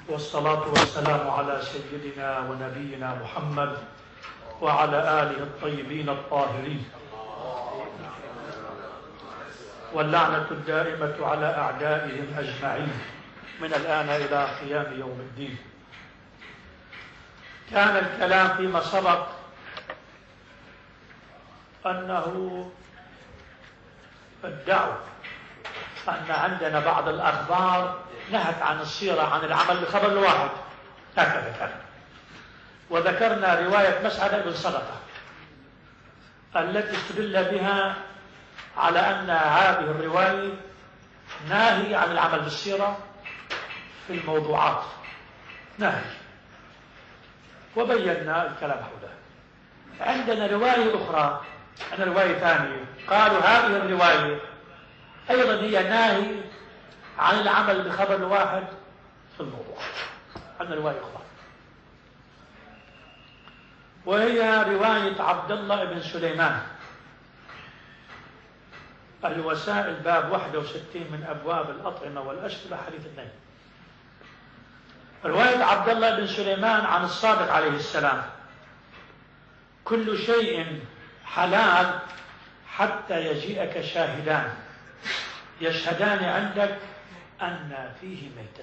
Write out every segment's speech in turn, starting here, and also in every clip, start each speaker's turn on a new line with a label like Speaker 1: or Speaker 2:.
Speaker 1: والصلاة والسلام على سيدنا ونبينا محمد وعلى آله الطيبين الطاهرين، واللعنة الدائمة على أعدائهم أجمعين من الآن إلى قيام يوم الدين. كان الكلام فيما سبق أنه ادعوا أن عندنا بعض الأخبار نهت عن السيرة عن العمل بخبر الواحد، هكذا كان. وذكرنا رواية مسعد بن صدقة التي استدل بها على أن هذه الرواية ناهي عن العمل بالسيرة في الموضوعات، ناهي، وبينا الكلام حولها. عندنا رواية أخرى، عندنا رواية ثانية قالوا هذه الرواية أيضا هي ناهي عن العمل بخبر واحد في الموضوع. عندنا رواية أخرى وهي رواية عبد الله بن سليمان، الوسائل باب 61 من أبواب الأطعمة والأشربة حديث النهي. رواية عبد الله بن سليمان عن الصادق عليه السلام: كل شيء حلال حتى يجيئك شاهدان يشهدان عندك أن فيه ميتة.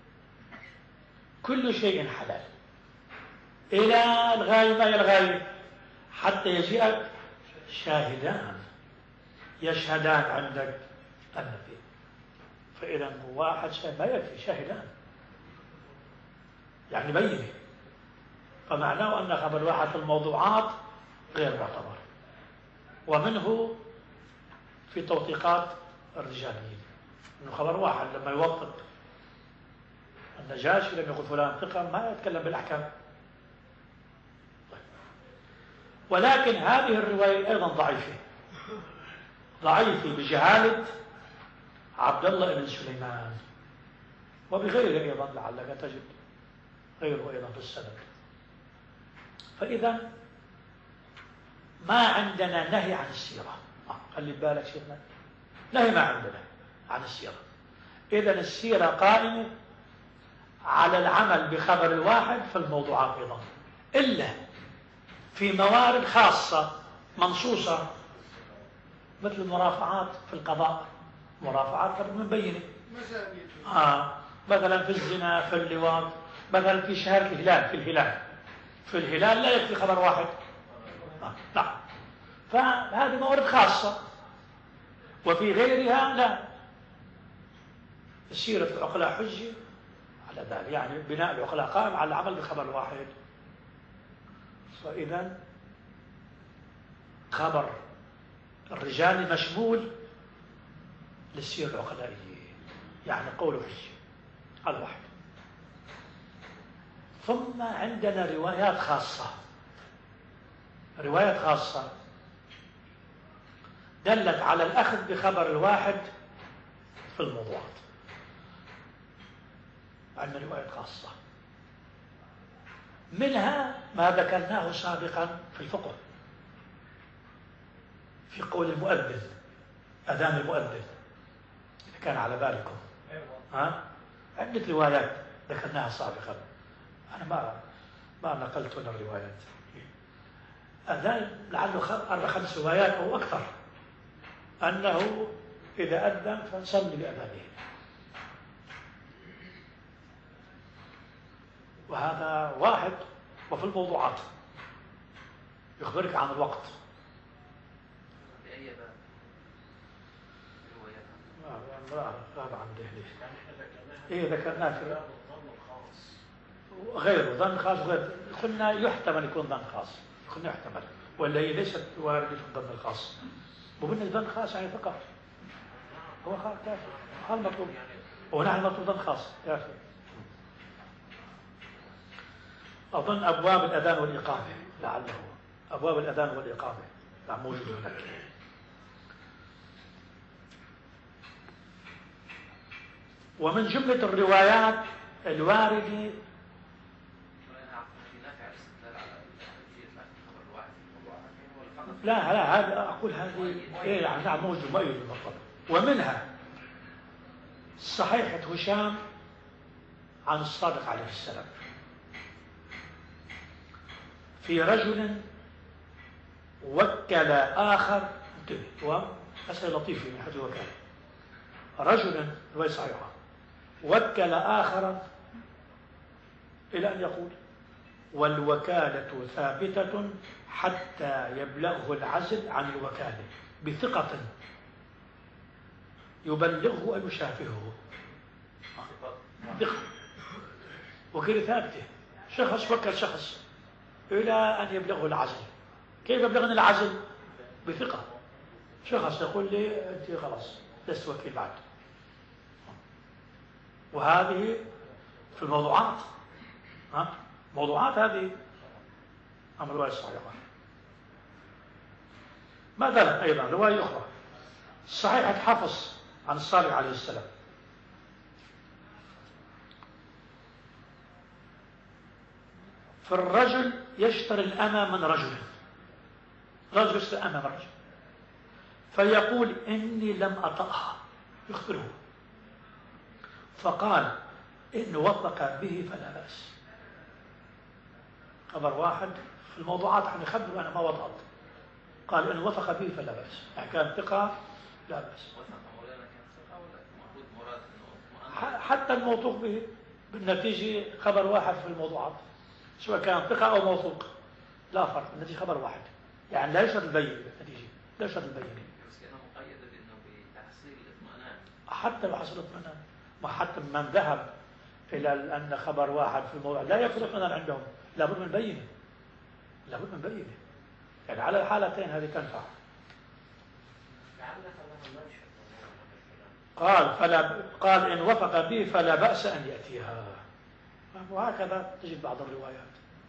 Speaker 1: كل شيء حلال إلى الغاية، ما هي الغاية؟ حتى يجيئك شاهدان يشهدان عندك أن فيه. فإذا واحد شاهد ما يكفي، شاهدان يعني بينه، فمعناه أن خبر واحد في الموضوعات غير معتبر. ومنه في توثيقات الرجاليين انه خبر واحد لما يوثق النجاشي لم يقل فلان ثقة ما يتكلم بالأحكام. ولكن هذه الرواية أيضا ضعيفة بجهالة عبد الله بن سليمان وبغيره أيضا، لعلك تجد غيره أيضا في السند. فإذا ما عندنا نهي عن السيرة، خلي بالك شيخنا، نهي ما عندنا عن السيرة. إذا السيرة قائمة على العمل بخبر الواحد في الموضوعات أيضا، إلا في موارد خاصة منصوصة مثل المرافعات في القضاء، مرافعات قبل مبينة، مثلا في الزنا، في اللواط، مثلا في شهادة الهلال، في الهلال لا يكفي خبر واحد، نعم، فهذه موارد خاصة. وفي غيرها لا، السيرة العقلاء حجة على ذلك، يعني بناء العقلاء قائم على العمل بخبر واحد. فإذا خبر الرجال مشمول للسيرة العقلائية، يعني قوله حجة على الواحد. ثم عندنا روايات خاصة دلت على الأخذ بخبر الواحد في الموضوعات. عندنا روايات خاصة، منها ما ذكرناه سابقا في الفقه في قول المؤذن، أذان المؤذن، إذا كان على بالكم. عدة روايات ذكرناها سابقا، أنا ما نقلت هنا الروايات. أذان لعله 4-5 روايات أو أكثر أنه إذا أذن فنصلي بأذانه، وهذا واحد. وفي الموضوعات يخبرك عن الوقت.
Speaker 2: بأي باب روايات؟
Speaker 1: هذا عنده ليش؟ ذكرناه في غير ظن خاص، غير قلنا يحتمل يكون ظن خاص، قلنا يحتمل، ولا هي ليست واردة في الظن الخاص. وقلنا ظن خاص يعني فقط هو خاص كافي، هذا المطلوب، ونحن مطلوب ظن خاص كافي. أظن أبواب الأذان والإقامة، لعله أبواب الأذان والإقامة موجود هناك. ومن جملة الروايات الواردة لا هذا أقول هذه يعني موجود مؤيد بالضبط. ومنها صحيحة هشام عن الصادق عليه السلام في رجل وكل آخر. انتبه، وأسئلة لطيفة من حيث الوكالة. رجل، رواية صحيحة، وكل آخرا إلى أن يقول: والوكالة ثابتة حتى يبلغه العزل عن الوكالة بثقة يبلغه أن يشافهه. ثقة، وكيل ثابتة. شخص وكل شخص إلى أن يبلغه العزل. كيف يبلغني العزل؟ بثقة. شخص يقول لي: أنت خلاص لست وكيل بعد. وهذه في الموضوعات، موضوعات هذه أمر رواية صحيحة. مثلا أيضا رواية أخرى صحيحة حفص عن الصادق عليه السلام: فالرجل يشتري الأمة من رجل، رجل يشتري أمة من رجل، فيقول: إني لم أطأها، يخبره، فقال: إن وثق به فلا بأس. خبر واحد في الموضوعات عن يخبر أنا ما وطأت، قال: إن وثق به فلا بأس، يعني كان ثقة لا بأس. حتى الموثوق به بالنتيجة خبر واحد في الموضوعات، سواء كان ثقة أو موثوق لا فرق، النتيجة خبر واحد، يعني لا يشترط البينة بالنتيجة، لا يشترط البينة. حتى لو حصل اطمئنان، ما حتى من ذهب إلى أن خبر واحد في الموضوع لا يكون اطمئنان عندهم، لابد من بينة، لابد من بينة، يعني على الحالتين هذه تنفع. قال: إن وفق به فلا بأس أن يأتيها. وهكذا تجد بعض الروايات.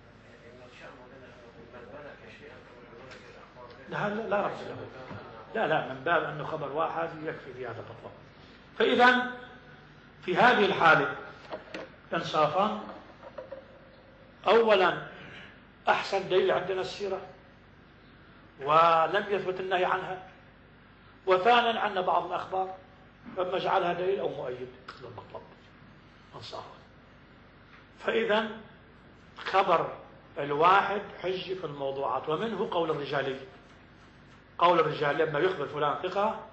Speaker 1: لا ربط له، لا من باب أنه خبر واحد يكفي في هذا الفتوى. فإذا في هذه الحالة إنصافا، أولا أحسن دليل عندنا السيرة ولم يثبت النهي عنها، وثانيا عندنا بعض الأخبار فما جعلها دليل أو مؤيد للمطلب إنصافا. فإذا خبر الواحد حج في الموضوعات، ومنه قول الرجالي. قول الرجال لما يخبر فلان ثقة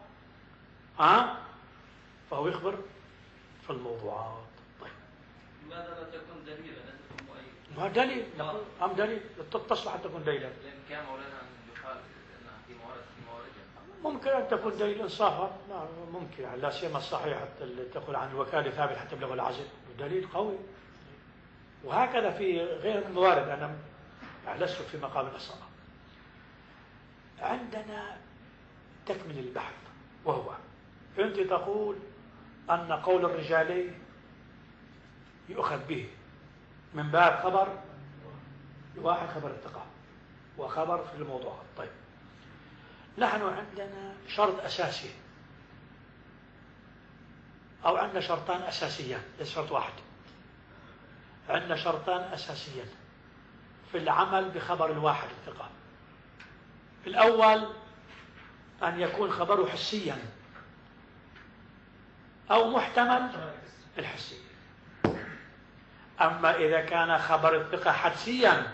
Speaker 1: فهو يخبر في الموضوعات. طيب
Speaker 2: لماذا لا تكون دليلا؟ لا تكون مؤيد.
Speaker 1: ما دليل، نقول دليل تصلح أن تكون دليلا.
Speaker 2: لأن كان مولانا أن يقال أنها في موارد
Speaker 1: ممكن أن تكون دليل إنصافا، ممكن، لا سيما الصحيح تقول عن الوكالة ثابت حتى يبلغ العزل، دليل قوي. وهكذا في غير الموارد. أنا لست في مقام الأصالة. عندنا تكمل البحث، وهو أنت تقول أن قول الرجالي يؤخذ به من باب خبر واحد، خبر الثقة وخبر في الموضوع. طيب نحن عندنا شرط أساسي، أو عندنا شرطان أساسيان، ليس شرط واحد. عندنا شرطان أساسيان في العمل بخبر الواحد الثقة. الأول أن يكون خبره حسيا أو محتمل الحسي. أما إذا كان خبر الثقة حدسيا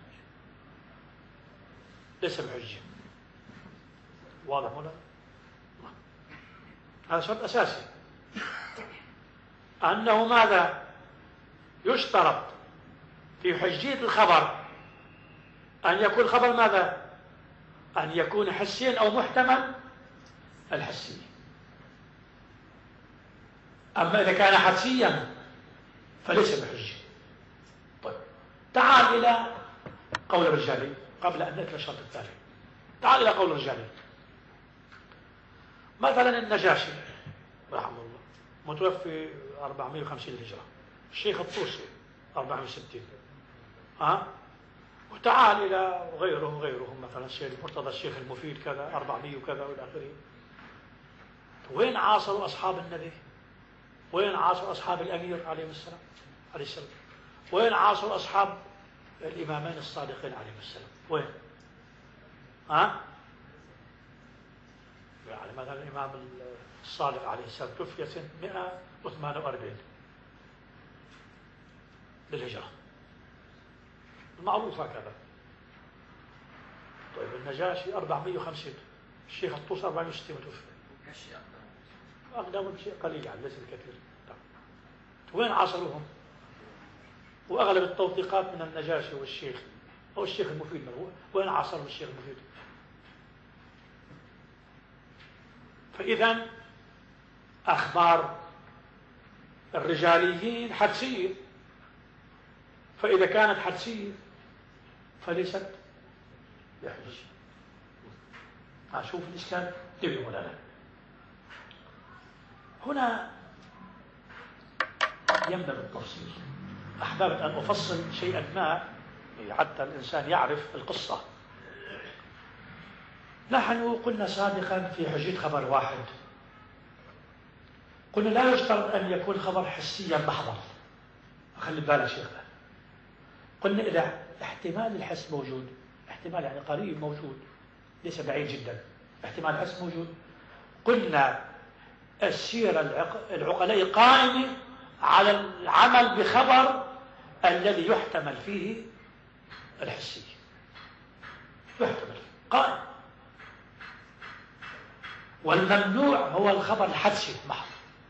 Speaker 1: ليس بحجة. واضح ولا؟ هذا شرط أساسي، أنه ماذا يشترط في حجية الخبر؟ أن يكون خبر ماذا؟ أن يكون حسيا أو محتمل الحسي. أما إذا كان حدسيا فليس بحجة. طيب تعال إلى قول الرجالي قبل أن نأتي الشرط الثاني. تعال إلى قول الرجالي. مثلا النجاشي رحمه الله متوفي 450 هجرة، الشيخ الطوسي 460، وتعال إلى غيرهم مثلا الشيخ المرتضى، الشيخ المفيد كذا 400 وكذا والى آخره. وين عاصروا أصحاب النبي؟ وين عاصروا أصحاب الأمير عليه السلام؟ وين عاصروا أصحاب الإمامين الصادقين عليهم السلام؟ وين؟ يعني مثلا الإمام الصادق عليه السلام توفي سنة 148، للهجرة، المعروف هكذا. طيب النجاشي 450، الشيخ الطوسي 460 متوفى،
Speaker 2: كشي
Speaker 1: أقدم بشيء قليل يعني ليس بكثير. وين عاصروهم؟ وأغلب التوثيقات من النجاشي والشيخ أو الشيخ المفيد من هو، وين عاصروا الشيخ المفيد؟ فإذا أخبار الرجاليين حدسية، فإذا كانت حدسية فليست بحجة. أشوف الإشكال تبين ولا لا؟ هنا ينبغي التفصيل. أحببت أن أفصل شيئا ما حتى الإنسان يعرف القصة. نحن قلنا سابقا في حجية خبر واحد، قلنا لا يشترط أن يكون خبر حسيا محضا. خلي بالك شيخنا، قلنا إذا احتمال الحس موجود، احتمال يعني قريب موجود ليس بعيد جدا، احتمال الحس موجود، قلنا السيرة العقلاء قائمة على العمل بخبر الذي يحتمل فيه الحسية، يحتمل قائم. والممنوع هو الخبر الحدسي محض.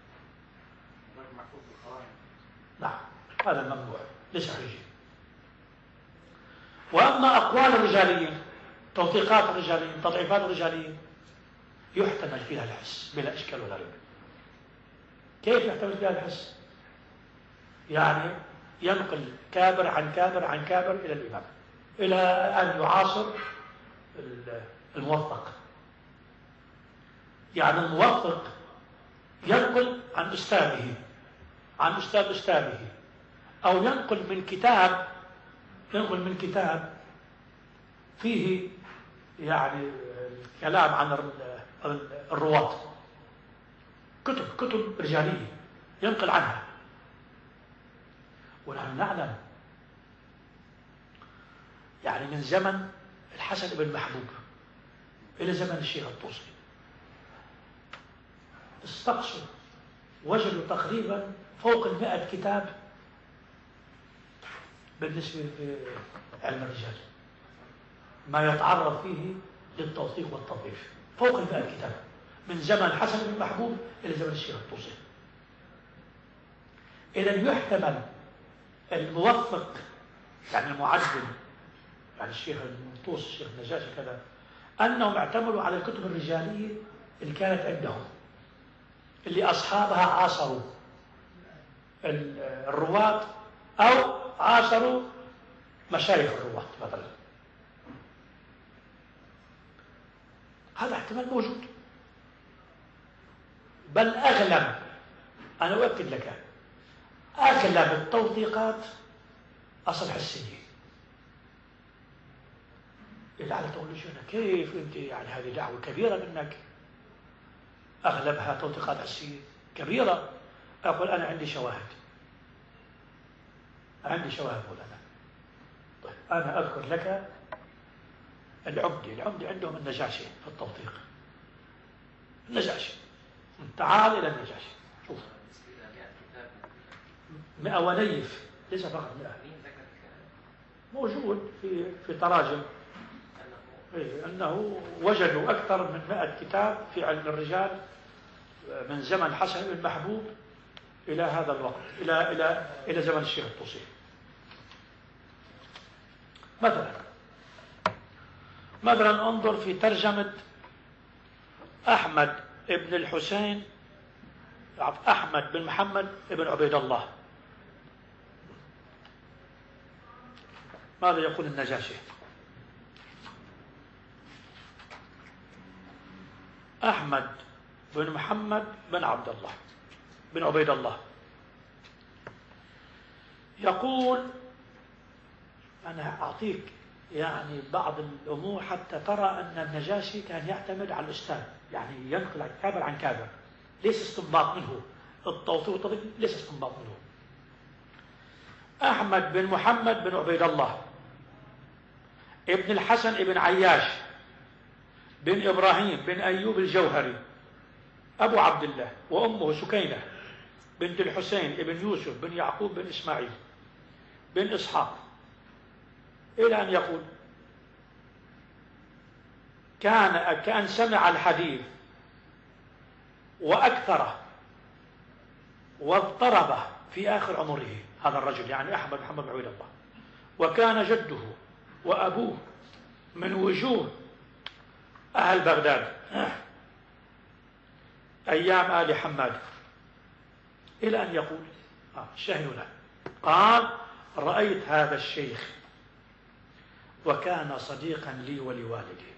Speaker 1: نعم هذا الممنوع ليس حجي. وأما أقوال الرجاليين، توثيقات الرجاليين، تضعيفات الرجاليين، يحتمل فيها الحس بلا إشكال ولا ريب. كيف يحتمل فيها الحس؟ يعني ينقل كابر عن كابر عن كابر إلى الإمام، إلى أن يعاصر الموثق. يعني الموثق ينقل عن أستاذه، عن أستاذ أستاذه، أو ينقل من كتاب فيه يعني كلام عن الرواة، كتب رجالية ينقل عنها. ونحن نعلم يعني من زمن الحسن بن محبوب إلى زمن الشيخ الطوسي استقصوا وجدوا تقريبا فوق 100 كتاب بالنسبة لعلم الرجال، ما يتعرض فيه للتوثيق والتضعيف، فوق 100 كتاب من زمن الحسن بن محبوب إلى زمن الشيخ الطوسي. إذا يحتمل الموثق يعني المعدل، يعني الشيخ الطوسي الشيخ النجاشي كذا، أنهم اعتمدوا على الكتب الرجالية اللي كانت عندهم، اللي أصحابها عاصروا الرواة أو عاصروا مشايخ الرواة مثلا. هذا احتمال موجود، بل أغلب، أنا أؤكد لك، أغلب التوثيقات أصل حسية. إذا على تقول لي كيف أنت يعني هذه دعوة كبيرة منك، أغلبها توثيقات حسية كبيرة. أقول أنا عندي شواهد، عندي شواهد مولانا. طيب أنا أذكر لك العمدي عندهم النجاشي في التوثيق، النجاشي، تعال إلى النجاشي شوف 100 ونيف، ليس فقط 100 موجود في تراجم أنه وجدوا أكثر من 100 كتاب في علم الرجال من زمن حسن بن محبوب إلى هذا الوقت، إلى زمن الشيخ الطوسي. مثلا انظر في ترجمة أحمد بن الحسين، أحمد بن محمد بن عبيد الله، ماذا يقول النجاشي؟ أحمد بن محمد بن عبد الله بن عبيد الله يقول، أنا أعطيك يعني بعض الأمور حتى ترى أن النجاشي كان يعتمد على الأستاذ، يعني ينقل كابر عن كابر، ليس استنباط منه، التوثيق والتضعيف ليس استنباط منه. أحمد بن محمد بن عبيد الله ابن الحسن بن عياش بن إبراهيم بن أيوب الجوهري أبو عبد الله، وأمه سكينة بنت الحسين بن يوسف بن يعقوب بن إسماعيل بن إسحاق إلى أن يقول كان سمع الحديث وأكثره واضطربه في آخر عمره، هذا الرجل يعني أحمد محمد بن عبيد الله، وكان جده وأبوه من وجوه أهل بغداد أيام آل حماد، إلى أن يقول الشاهد له قال: رأيت هذا الشيخ وكان صديقا لي ولوالدي،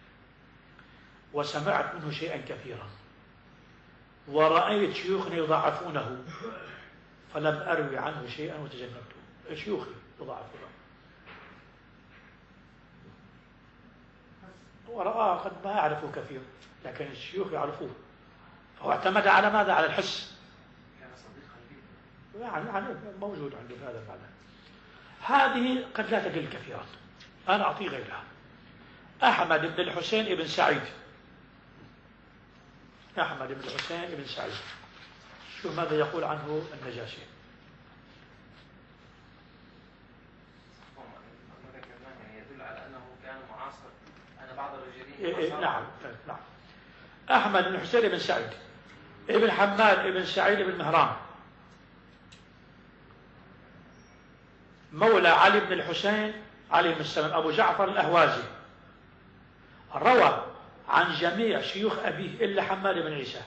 Speaker 1: وسمعت منه شيئا كثيرا، ورأيت شيوخا يضاعفونه فلم أروي عنه شيئا وتجنبته. شيوخي يضاعفونه ورآه قد ما يعرفه كثير، لكن الشيوخ يعرفوه، فهو اعتمد على ماذا؟ على الحس، يعني موجود عنده هذا المعنى. هذه قد لا تدل كثيرا، أنا أعطي غيرها. أحمد بن الحسين بن سعيد، أحمد بن الحسين بن سعيد، شوف ماذا يقول عنه النجاشي.
Speaker 2: يدل على أنه كان معاصر أن بعض الرجالين
Speaker 1: نعم. أحمد بن الحسين بن سعيد ابن حماد بن سعيد بن مهران، مولى علي بن الحسين عليه السلام أبو جعفر الأهوازي، روى عن جميع شيوخ أبيه إلا حماد بن عيسى،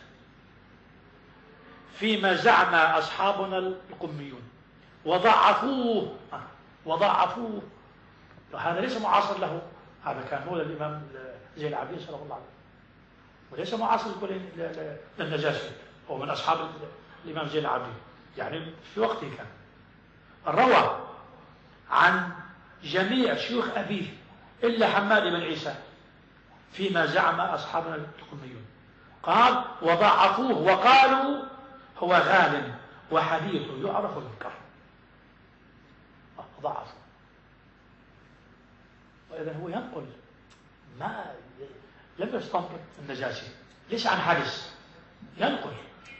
Speaker 1: فيما زعم أصحابنا القميون وضعفوه. هذا ليس معاصر له، هذا كان مولى الإمام زين العابدين صلى الله عليه وسلم، وليس معاصر للنجاشي، هو من أصحاب الإمام زين العابدين، يعني في وقته كان. روى عن جميع شيوخ أبيه إلا حماد بن عيسى فيما زعم أصحابنا القميون، قال: وضعفوه وقالوا هو غال وحديث يعرف وينكر. ضعفوا، وإذا هو ينقل ما لم يستنبط النجاشي، ليس عن حديث، ينقل.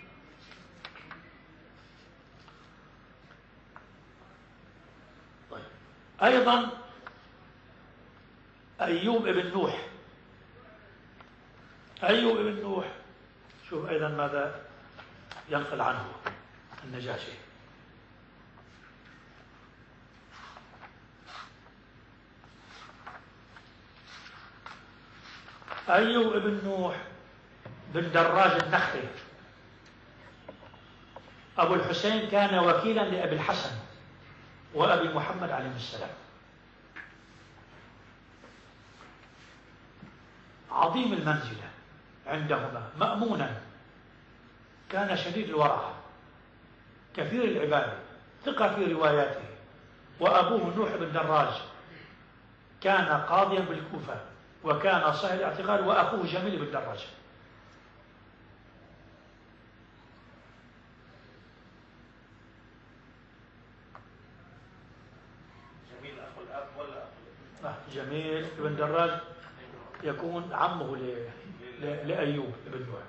Speaker 1: طيب. أيضا أيوب بن نوح، أيوب بن نوح، شوف أيضا ماذا ينقل عنه النجاشي. أيوب بن نوح بن دراج النخعي أبو الحسين كان وكيلا لأبي الحسن وأبي محمد عليه السلام، عظيم المنزلة عندهما، مأمونا، كان شديد الورع، كثير العبادة، ثقة في رواياته. وأبوه نوح بن دراج كان قاضيا بالكوفة، وكان صاحب الاعتقاد، وأخوه جميل بن دراج.
Speaker 2: جميل أخو الأب ولا أخو
Speaker 1: جميل بن دراج يكون عمه لأيوب بن نوح.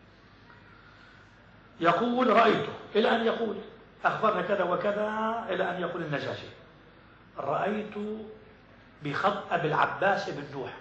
Speaker 1: يقول: رأيته، إلى أن يقول أخبرنا كذا وكذا، إلى أن يقول النجاشي: رأيت بخط أبي العباس بن نوح.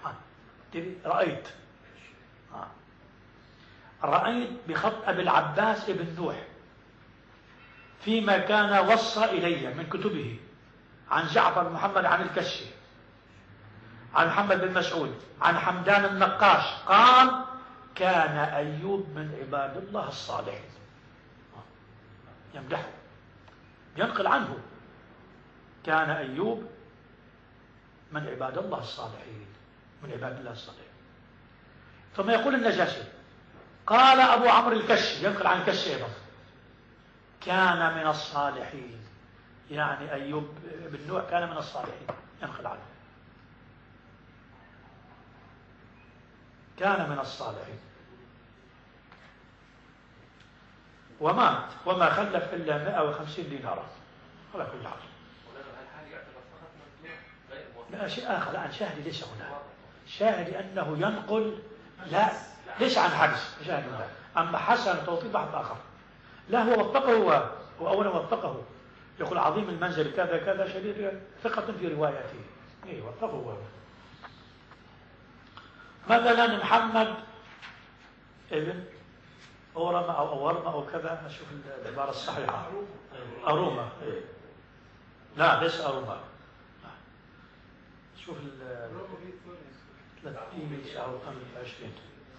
Speaker 1: رأيت بخط أبي العباس بن نوح فيما كان وصى إلي من كتبه عن جعفر بن محمد عن الكشي عن محمد بن مسعود عن حمدان النقاش قال: كان أيوب من عباد الله الصالحين. يمدحه، ينقل عنه: كان أيوب من عباد الله الصالحين، من عباد الله الصالحين. ثم يقول النجاشي: قال أبو عمرو الكشي، ينقل عن الكشي أيضا: كان من الصالحين، يعني أيوب بن نوح كان من الصالحين، ينقل عنه كان من الصالحين، ومات وما خلف إلا 150 دينارا على كل حال. لا شيء آخر عن شاهد ليس هنا، شاهد أنه ينقل، لا ليس عن حدث، شاهد هنا. أما حسن توطيد بحث آخر، لا هو وثقه، هو أولا وثقه، يقول يقول عظيم المنزل كذا كذا شديد ثقة في روايته. ايوه فهو مثلا محمد ابن أورما أو أورما أو كذا، أشوف العبارة الصحيحة. أروما. لا ليس أروما. شوف 329.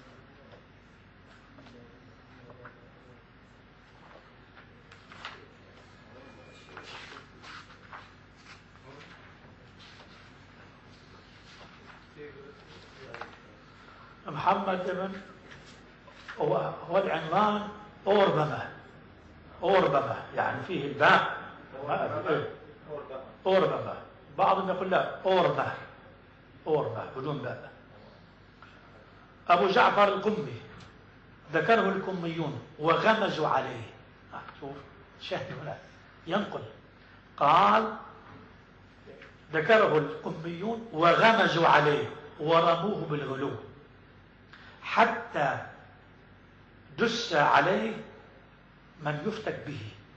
Speaker 1: محمد ابن هو العنوان أوربما يعني فيه الباء أوربما. بعضهم يقول لا أوربا بدون باء. أبو جعفر القمي ذكره الكميون وغمزوا عليه. شوف شاهد هنا ينقل قال ذكره القميون وغمزوا عليه ورموه بالغلو حتى دس عليه من يفتك به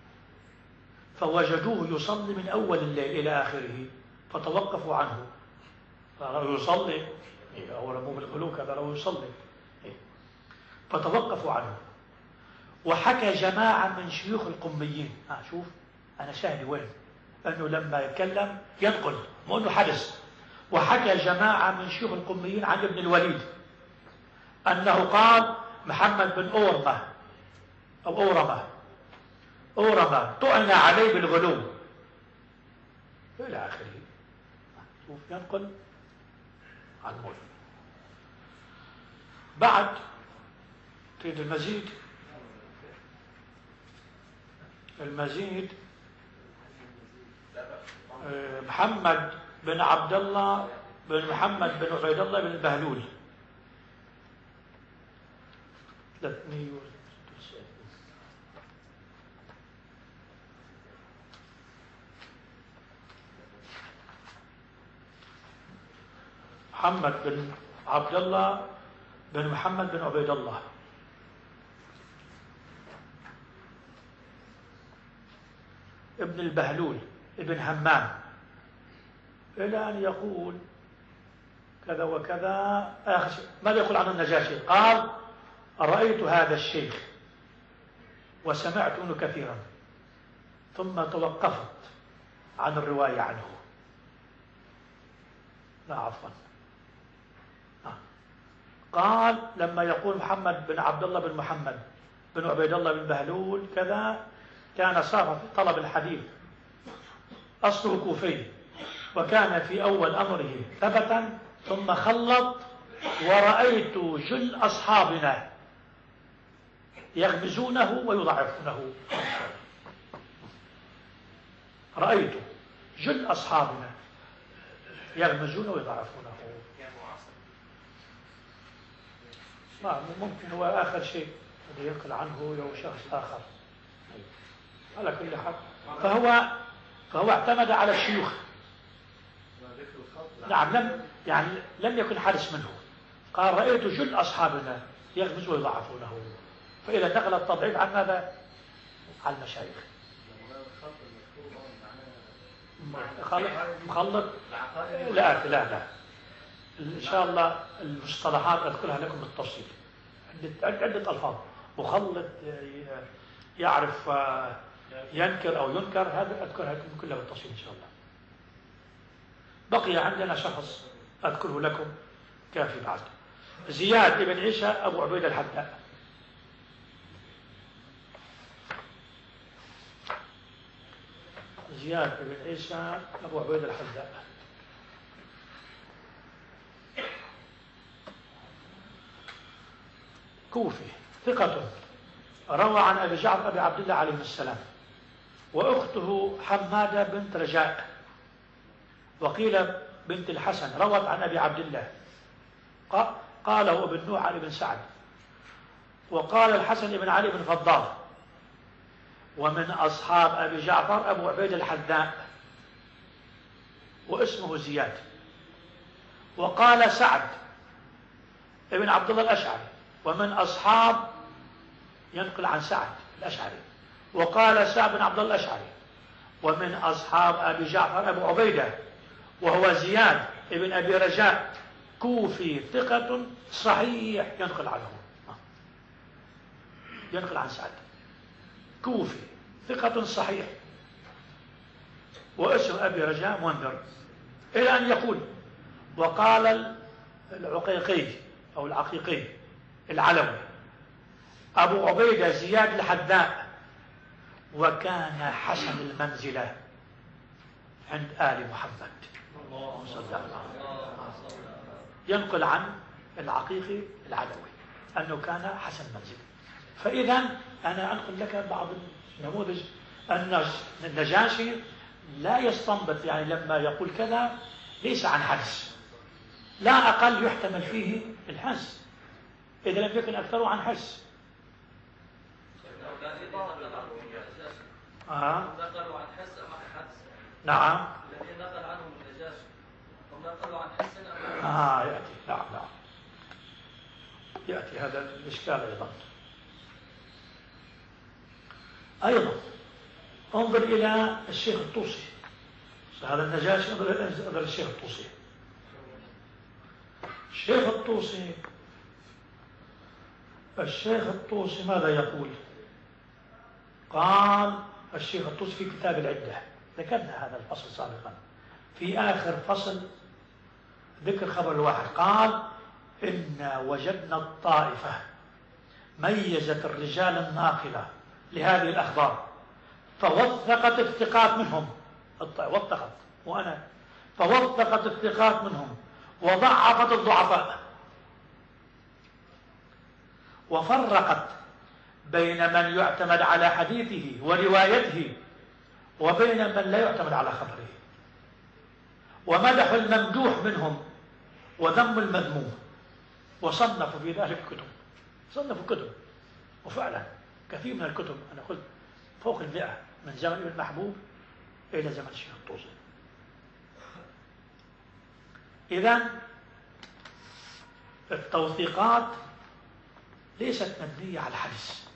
Speaker 1: فوجدوه يصلي من أول الليل إلى آخره فتوقفوا عنه. لو يصلي أو رموه بالغلو كذا لو يصلي فتوقفوا عنه. وحكى جماعة من شيوخ القميين. شوف أنا شاهد وين أنه لما يتكلم ينقل مو أنه حدث. وحكى جماعة من شيوخ القميين عن ابن الوليد أنه قال محمد بن أورمة أو أورمة طعن عليه بالغلو إلى آخره. شوف ينقل عن موسى. بعد تريد المزيد محمد بن عبد الله بن محمد بن عبيد الله بن البهلول 300. محمد بن عبد الله بن محمد بن عبيد الله ابن البهلول ابن همام إلى أن يقول كذا وكذا. آخر شيء ماذا يقول عن النجاشي؟ قال رأيت هذا الشيخ وسمعت منه كثيرا ثم توقفت عن الرواية عنه. لا عفوا. قال لما يقول محمد بن عبد الله بن محمد بن عبيد الله بن بهلول كذا كان صار في طلب الحديث أصله كوفي وكان في أول أمره ثبتا ثم خلط. ورأيت جل أصحابنا يغمزونه ويضعفونه. رأيت جل أصحابنا يغمزونه ويضعفونه. ممكن هو آخر شيء الذي ينقل عنه أو شخص آخر. على كل حال فهو اعتمد على الشيوخ. نعم لم يكن حارس منه. قال رأيت جل أصحابنا يغمز ويضعفونه. فإذا نقل التضعيف عن ماذا؟ عن المشايخ. مخلط لا إن شاء الله المصطلحات أذكرها لكم بالتفصيل. عدة ألفاظ. مخلط يعرف ينكر أو ينكر هذا أذكرها لكم كلها بالتفصيل إن شاء الله. بقي عندنا شخص أذكره لكم كافي بعد. زياد بن عيسى أبو عبيد الحداء. زياد بن عيسى أبو عبيد الحداء كوفي ثقة روى عن أبي جعفر أبي عبد الله عليه السلام وأخته حمادة بنت رجاء وقيل بنت الحسن روت عن أبي عبد الله قاله ابن نوح علي بن سعد وقال الحسن بن علي بن فضال. ومن أصحاب أبي جعفر أبو عبيد الحداء واسمه زياد. وقال سعد ابن عبد الله الأشعري ومن أصحاب ينقل عن سعد الأشعري. وقال سعد بن عبد الله الأشعري ومن أصحاب أبي جعفر أبو عبيدة، وهو زياد ابن أبي رجاء، كوفي ثقة صحيح، ينقل عنه، ينقل عن سعد، كوفي ثقة صحيح، واسم أبي رجاء منذر، إلى أن يقول: وقال العقيقي أو العقيقي العلوي أبو عبيدة زياد الحذاء، وكان حسن المنزلة عند آل محمد صلى الله عليه وسلم. ينقل عن العقيقي العلوي أنه كان حسن المنزلة. فإذا أنا أنقل لك بعض النموذج. النجاشي لا يستنبط، يعني لما يقول كذا ليس عن حدس، لا أقل يحتمل فيه الحس إذا لم يكن أكثره عن حس.
Speaker 2: نقلوا عن حس أم عن حدس؟
Speaker 1: نعم.
Speaker 2: الذين نقل عنهم النجاشي هم نقلوا عن حس أم عن حدس؟
Speaker 1: يأتي. نعم. يأتي هذا الإشكال أيضا انظر إلى الشيخ الطوسي. هذا النجاشي، انظر إلى الشيخ الطوسي. الشيخ الطوسي ماذا يقول؟ قال الشيخ الطوسي في كتاب العدة، ذكرنا هذا الفصل سابقا، في آخر فصل ذكر خبر الواحد، قال: إنا وجدنا الطائفة ميزت الرجال الناقلة لهذه الأخبار فوثقت الثقات منهم، فوثقت الثقات منهم وضعفت الضعفاء، وفرقت بين من يعتمد على حديثه وروايته وبين من لا يعتمد على خبره، ومدحوا الممدوح منهم وذم المذموم، وصنفوا في ذلك كتب. وفعلا كثير من الكتب، أنا قلت فوق 100 من زمن ابن محبوب إلى زمن الشيخ الطوسي. إذن التوثيقات ليست مبنية على الحدس،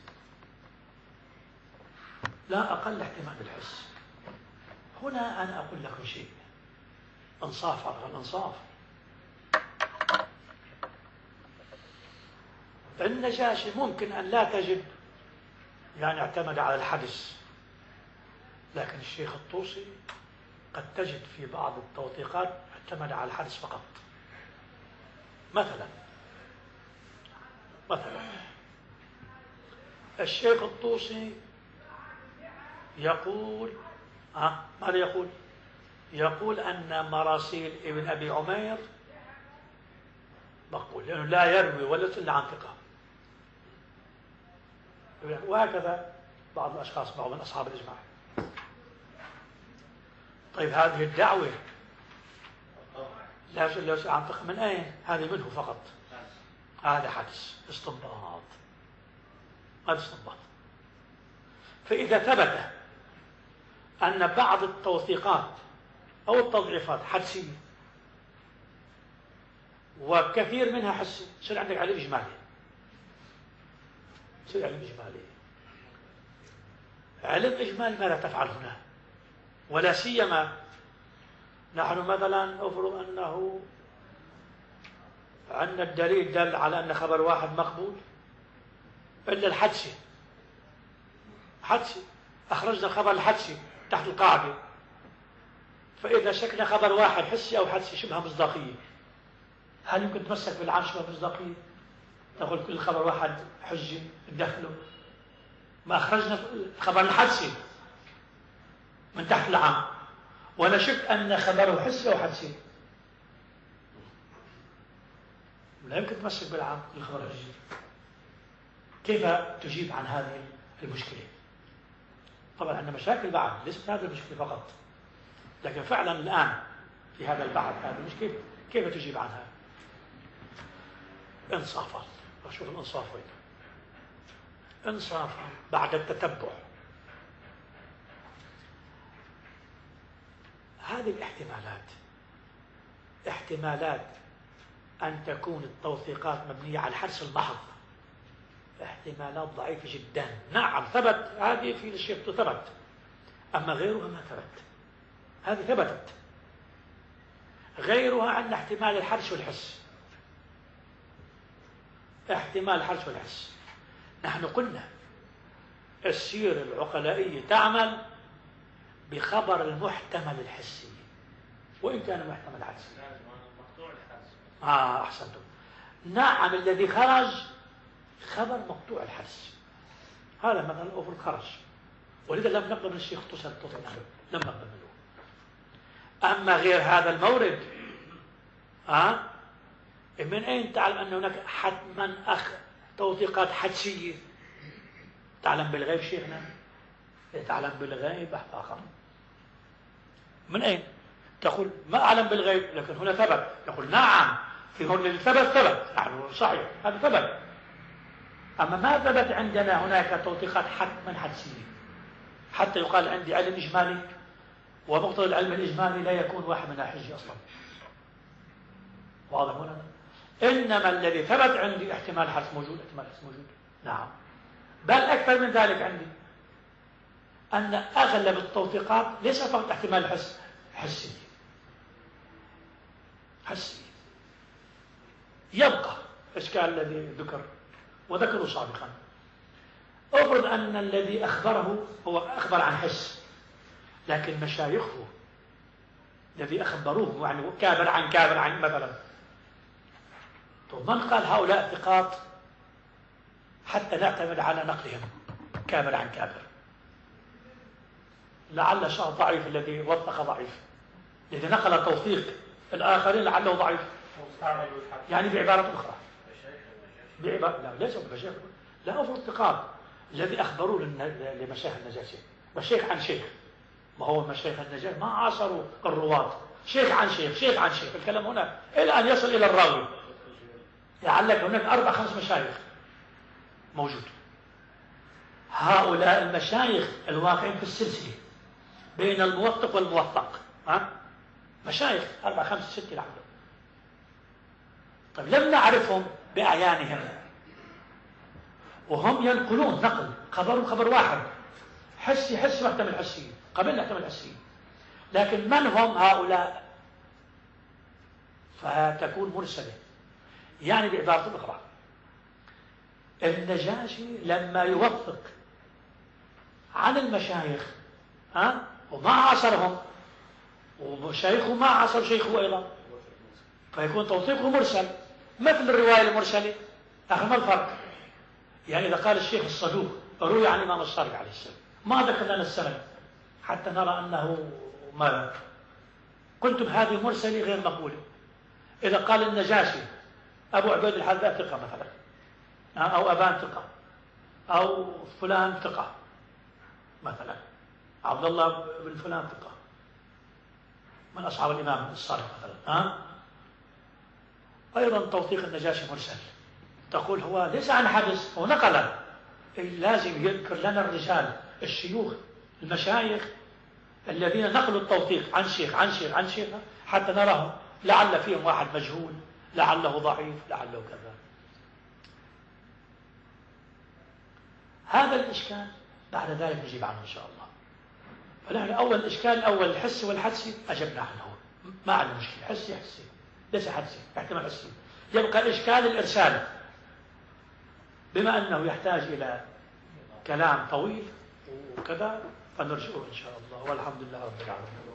Speaker 1: لا أقل احتمال بالحس. هنا أنا أقول لكم شيء، انصاف على الانصاف. النجاشي ممكن أن لا تجد يعني اعتمد على الحدس، لكن الشيخ الطوسي قد تجد في بعض التوثيقات اعتمد على الحدس فقط. مثلا الشيخ الطوسي يقول ماذا يقول؟ يقول أن مراسيل ابن أبي عمير مقبول، لأنه لا يروي ولا إلا عن ثقة. وهكذا بعض الأشخاص معه من أصحاب الإجماع. طيب هذه الدعوة لا عن ثقة من أين؟ هذه منه فقط، هذا حدس استنباط، هذا استنباط. فإذا ثبت أن بعض التوثيقات أو التضعيفات حدسية وكثير منها حسي، يصير عندك علم إجمالي. علم إجمالي ماذا تفعل هنا؟ ولا سيما نحن مثلا نفرض أنه عندنا الدليل دل على أن خبر واحد مقبول إلا الحدسي. أخرجنا الخبر الحدسي تحت القاعدة، فإذا شكل خبر واحد حسي أو حدسي شبه مصداقية، هل يمكن تمسك بالعام شبه مصداقية؟ نقول كل خبر واحد حجة ندخله. ما أخرجنا الخبر الحدسي من تحت العام ولا شك أن خبره حسي أو حدسي، لا يمكن تمسك بالعام الخبر الحجي. كيف تجيب عن هذه المشكلة؟ طبعا عندنا مشاكل بعد، ليست هذه المشكلة فقط، لكن فعلا الآن في هذا البحث هذه المشكلة كيف تجيب عنها؟ انصافا، أشوف الانصاف وين؟ انصافا بعد التتبع. هذه احتمالات أن تكون التوثيقات مبنية على الحدس المحض، احتمالات ضعيفة جدا. نعم ثبت، هذه في الشيخ ثبت أما غيرها ما ثبت. هذه ثبتت. غيرها عندنا احتمال الحرش والحس. احتمال الحرش والحس. نحن قلنا السيرة العقلائية تعمل بخبر المحتمل الحسي وإن كان محتمل حسي.
Speaker 2: مقطوع الحس.
Speaker 1: أحسنتم. نعم، الذي خرج خبر مقطوع الحس. هذا مثلا أوفر خرج، ولذا لم نقبل من الشيخ تصل لم نقبل منه. أما غير هذا المورد من أين تعلم أن هناك حتما توثيقات حدسية؟ تعلم بالغيب شيخنا؟ تعلم بالغيب آخر. من أين؟ تقول ما أعلم بالغيب لكن هنا ثبت. يقول نعم، في هون اللي ثبت نحن صحيح هذا ثبت. أما ما ثبت عندنا هناك توثيقات حتما حدسية حتى يقال عندي علم إجمالي، ومقتضى العلم الإجمالي لا يكون واحد منها حجة أصلا. واضح هنا؟ إنما الذي ثبت عندي احتمال حدث موجود، احتمال حدث موجود. نعم، بل أكثر من ذلك عندي أن أغلب التوثيقات ليس فقط احتمال حسي. يبقى إشكال الذي ذكر وذكروا سابقا. أفرض أن الذي أخبره هو أخبر عن حس، لكن مشايخه الذي أخبروه يعني كابر عن مثلا، من قال هؤلاء ثقات حتى نعتمد على نقلهم كابر عن كابر؟ لعل شخص ضعيف الذي وثق ضعيف، الذي نقل توثيق الآخرين لعله ضعيف. يعني بعبارة أخرى لا ليس بشيخ، لا أفرض ثقات الذي أخبروه لمشايخ النجاشي، مشايخ عن شيخ. ما هو مشايخ النجاشي ما عاصروا الرواة، شيخ عن شيخ الكلام هنا إلى أن يصل إلى الراوي. لعلك هناك 4-5 مشايخ موجود. هؤلاء المشايخ الواقعين في السلسلة بين الموثق والموثق مشايخ 4-5-6 لعله. طيب لم نعرفهم بأعيانهم وهم ينقلون نقل خبرهم خبر واحد حسي محتمل حسي، قبلنا محتمل حسي، لكن من هم هؤلاء؟ فتكون مرسلة. يعني بعبارة أخرى النجاشي لما يوثق عن المشايخ وما عاصرهم وشيخه ما عاصر شيخه أيضا، فيكون توثيقه مرسل مثل الرواية المرسلة. ما الفرق؟ يعني إذا قال الشيخ الصدوق روي عن الإمام الصادق عليه السلام، ما ذكر لنا السند حتى نرى أنه ماذا؟ قلتم هذه مرسلة غير مقبولة. إذا قال النجاشي أبو عبيد الحذاء ثقة مثلا، أو أبان ثقة، أو فلان ثقة مثلا، عبد الله بن فلان ثقة من أصحاب الإمام الصادق مثلا، أيضا توثيق النجاشي مرسل. تقول هو ليس عن حدث، هو نقل. لازم يذكر لنا الرجال الشيوخ المشايخ الذين نقلوا التوثيق عن شيخ حتى نراهم، لعل فيهم واحد مجهول، لعله ضعيف، لعله كذا. هذا الإشكال بعد ذلك نجيب عنه إن شاء الله. فنحن أول الإشكال الأول الحسي والحدسي أجبنا عنه، ما عندنا مشكلة. حسي ليس حدسي، احتمال حسي. يبقى الإشكال الإرسال، بما أنه يحتاج إلى كلام طويل وكذا فنرجعه إن شاء الله، والحمد لله رب العالمين.